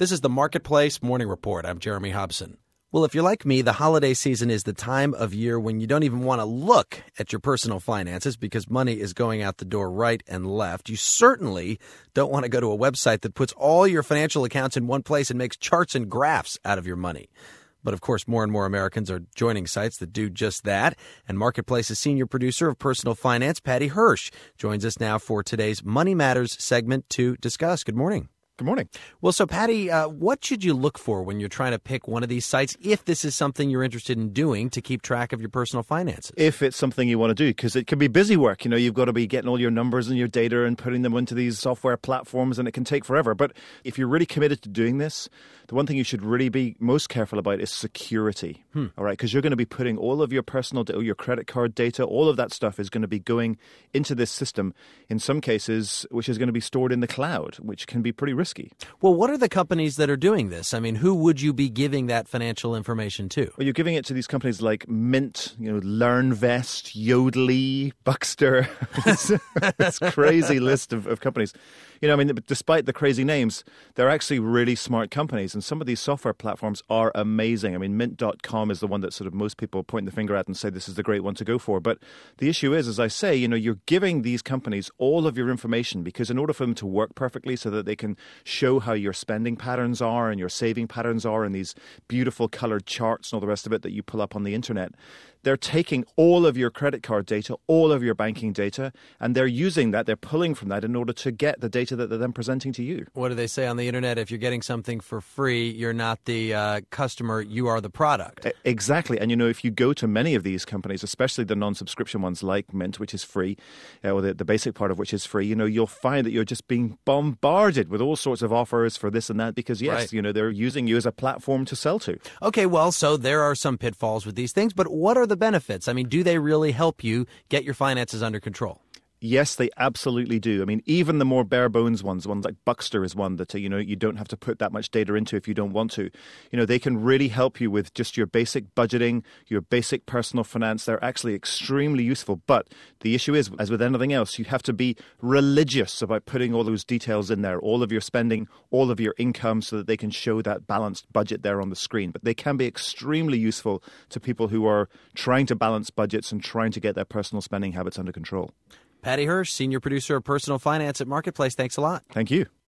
This is the Marketplace Morning Report. I'm Jeremy Hobson. Well, if you're like me, the holiday season is the time of year when you don't even want to look at your personal finances because money is going out the door right and left. You certainly don't want to go to a website that puts all your financial accounts in one place and makes charts and graphs out of your money. But of course, more and more Americans are joining sites that do just that. And Marketplace's senior producer of personal finance, Patty Hirsch, joins us now for today's Money Matters segment to discuss. Good morning. Good morning. Well, so Patty, what should you look for when you're trying to pick one of these sites if this is something you're interested in doing to keep track of your personal finances? If it's something you want to do, because it can be busy work. You know, you've got to be getting all your numbers and your data and putting them into these software platforms, and it can take forever. But if you're really committed to doing this, the one thing you should really be most careful about is security. All right, because you're going to be putting all of your personal data, your credit card data, all of that stuff is going to be going into this system, in some cases, which is going to be stored in the cloud, which can be pretty risky. Well, what are the companies that are doing this? I mean, who would you be giving that financial information to? Well, you're giving it to these companies like Mint, LearnVest, Yodlee, Buckster. It's a crazy list of companies. Despite the crazy names, they're actually really smart companies. And some of these software platforms are amazing. I mean, Mint.com is the one that sort of most people point the finger at and say this is the great one to go for. But the issue is, as I say, you're giving these companies all of your information because in order for them to work perfectly so that they can show how your spending patterns are and your saving patterns are and these beautiful colored charts and all the rest of it that you pull up on the internet, they're taking all of your credit card data, all of your banking data, and they're using that, they're pulling from that in order to get the data that they're then presenting to you. What do they say on the internet? If you're getting something for free, you're not the customer, you are the product. Exactly. And, if you go to many of these companies, especially the non-subscription ones like Mint, which is free, or the basic part of which is free, you'll find that you're just being bombarded with all sorts of offers for this and that because, yes, right. They're using you as a platform to sell to. Okay, well, so there are some pitfalls with these things, but what are the benefits? I mean, do they really help you get your finances under control? Yes, they absolutely do. I mean, even the more bare bones ones like Buckster is one that, you don't have to put that much data into if you don't want to. They can really help you with just your basic budgeting, your basic personal finance. They're actually extremely useful. But the issue is, as with anything else, you have to be religious about putting all those details in there, all of your spending, all of your income, so that they can show that balanced budget there on the screen. But they can be extremely useful to people who are trying to balance budgets and trying to get their personal spending habits under control. Patty Hirsch, senior producer of personal finance at Marketplace. Thanks a lot. Thank you.